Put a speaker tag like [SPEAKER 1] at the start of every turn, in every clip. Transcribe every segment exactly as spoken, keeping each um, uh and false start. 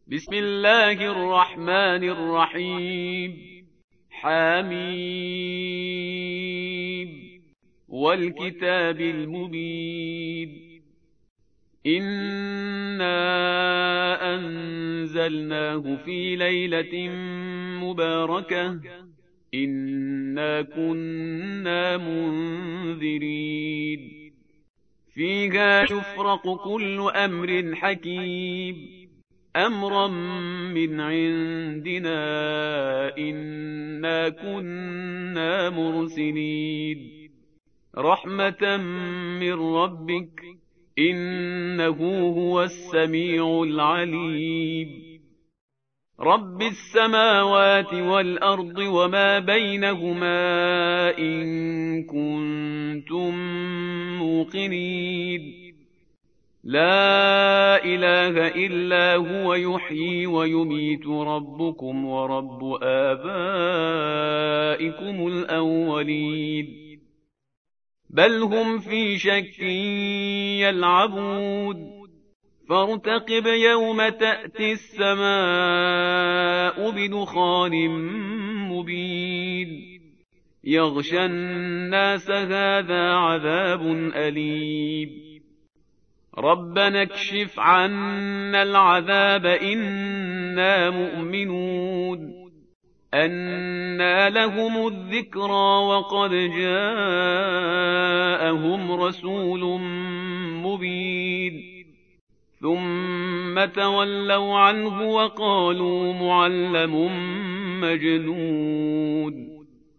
[SPEAKER 1] بسم الله الرحمن الرحيم. حميم والكتاب المبين. إنا أنزلناه في ليلة مباركة إنا كنا منذرين فيها يفرق كل أمر حكيم أمرا من عندنا إنا كنا مرسلين رحمة من ربك إنه هو السميع العليم رب السماوات والأرض وما بينهما إن كنتم موقنين لا إله إلا هو يحيي ويميت ربكم ورب آبائكم الأولين بل هم في شك يلعبون فارتقب يوم تأتي السماء بدخان مبين يغشى الناس هذا عذاب أليم ربنا اكشف عنا العذاب إنا مؤمنون أنى لهم الذكرى وقد جاءهم رسول مبين ثم تولوا عنه وقالوا معلم مجنون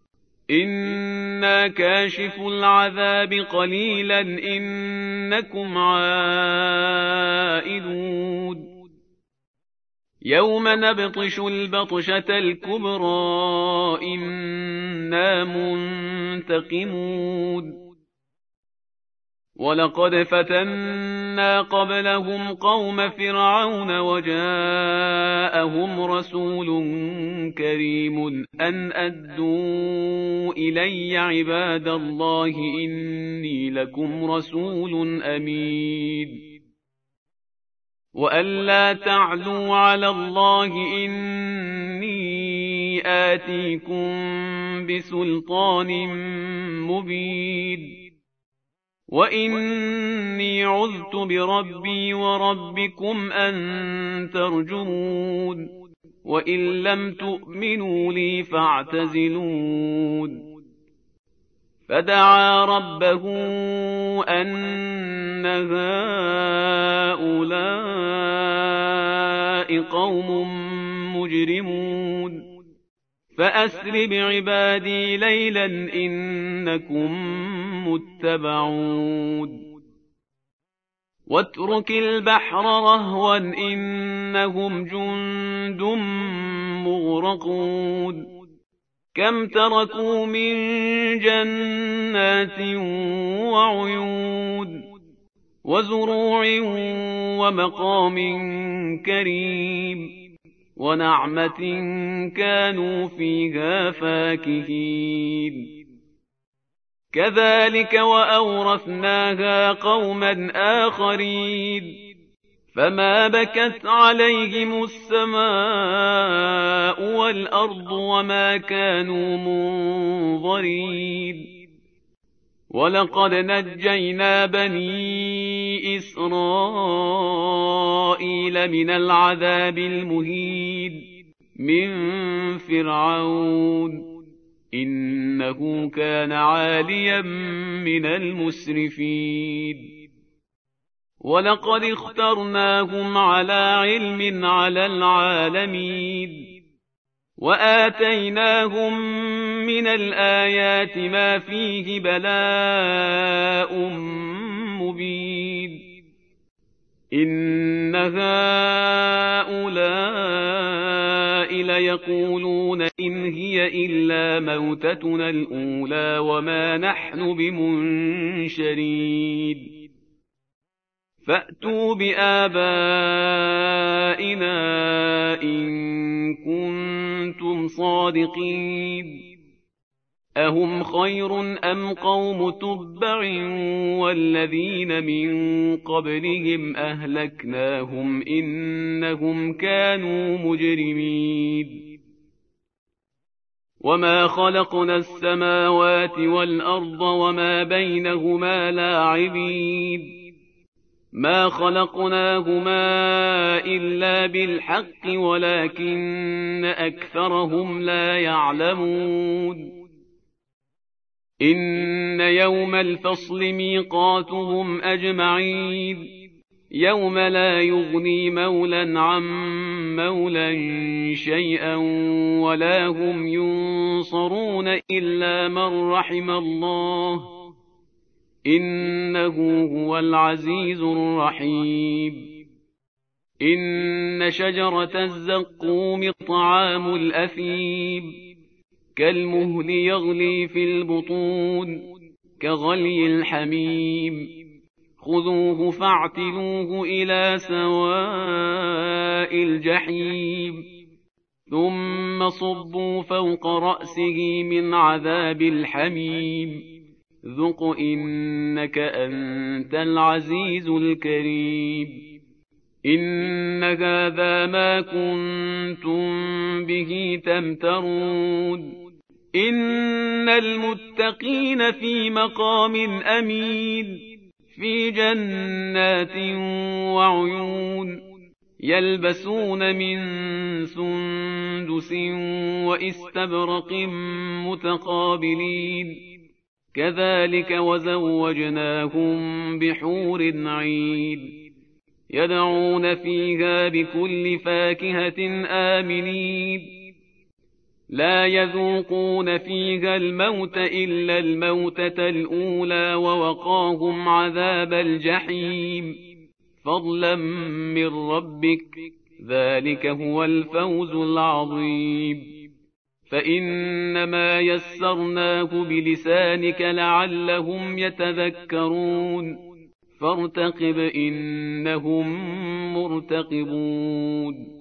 [SPEAKER 1] إنا كاشف العذاب قليلا إنكم عائدون يوم نبطش البطشة الكبرى إنا منتقمون ولقد فتنا قبلهم قوم فرعون وجاءهم رسول كريم أن أدوا إلي عباد الله إني لكم رسول أمين وأن لا تعلوا على الله إني آتيكم بسلطان مبين وإني عذت بربي وربكم أن ترجمون وإن لم تؤمنوا لي فاعتزلون فدعا ربه أن هؤلاء قوم مجرمون فأسر بعبادي ليلا إنكم متبعون واترك البحر رهوا إنهم جند مغرقون كم تركوا من جنات وعيون وزروع ومقام كريم ونعمة كانوا فيها فاكهين كذلك وأورثناها قوما آخرين فما بكت عليهم السماء والأرض وما كانوا منظرين ولقد نجينا بني إسرائيل من العذاب المهين من فرعون إنه كان عاليا من المسرفين ولقد اخترناهم على علم على العالمين وآتيناهم من الآيات ما فيه بلاء مبين إن هؤلاء ليقولون إن هي إلا موتتنا الأولى وما نحن بمنشرين فأتوا بآبائنا إن كنتم صادقين أهم خير أم قوم تبع والذين من قبلهم أهلكناهم إنهم كانوا مجرمين وما خلقنا السماوات والأرض وما بينهما لاعبين ما خلقناهما إلا بالحق ولكن أكثرهم لا يعلمون إن يوم الفصل ميقاتهم أجمعين يوم لا يغني مولا عن مولا شيئا ولا هم ينصرون إلا من رحم الله إنه هو العزيز الرحيم إن شجرة الزقوم طعام الأثيم كالمهل يغلي في البطون كغلي الحميم خذوه فاعتلوه إلى سواء الجحيم ثم صبوا فوق رأسه من عذاب الحميم ذق إنك أنت العزيز الكريم إن هذا ما كنتم به تمترون إن المتقين في مقام أمين في جنات وعيون يلبسون من سندس واستبرق متقابلين كذلك وزوجناهم بحور عين يدعون فيها بكل فاكهة آمنين لا يذوقون فيها الموت إلا الموتة الأولى ووقاهم عذاب الجحيم فضلا من ربك ذلك هو الفوز العظيم فإنما يسرناه بلسانك لعلهم يتذكرون فارتقب إنهم مرتقبون